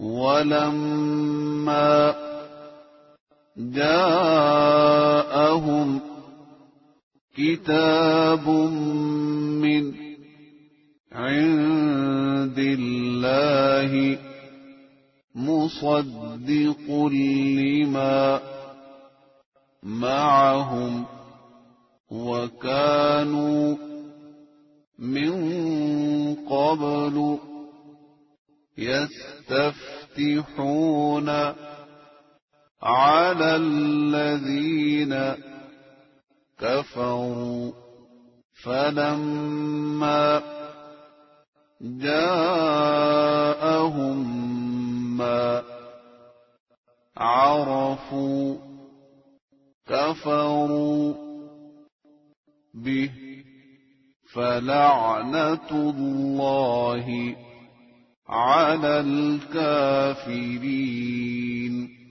ولما جاءهم كتاب من عند الله مصدق لما معهم وكانوا من قبل يستفتحون على الذين كفروا فلما جاءهم ما عرفوا كفروا به فلعنة الله على الكافرين.